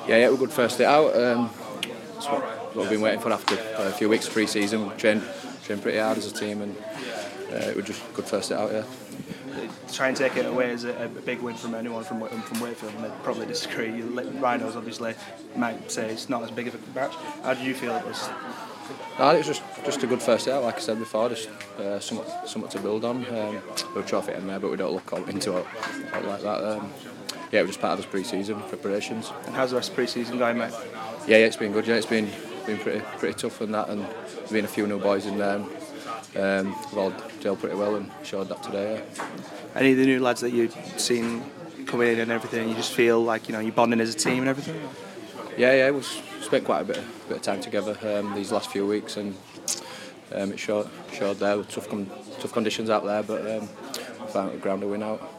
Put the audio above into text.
Yeah, it was a good first day out. That's what we've been waiting for after a few weeks of pre-season. We trained pretty hard as a team, and it was just a good first day out. Yeah. To try and take it away is a big win from anyone from Wakefield, and they'd probably disagree. Rhinos obviously might say it's not as big of a match. How did you feel it was? No, it was just a good first day out, like I said before. Just something to build on. We'll trophy in there, but we don't look into it like that. Yeah, it was just part of the pre-season preparations. And how's the rest of pre-season going, mate? Yeah, it's been good. Yeah, it's been pretty tough and that, and there's been a few new boys in there. We've all gelled pretty well and showed that today. Yeah. Any of the new lads that you've seen come in and everything, you just feel like you're bonding as a team and everything? Yeah, we've spent quite a bit of time together these last few weeks, and it showed there with tough conditions out there, but found the ground to win out.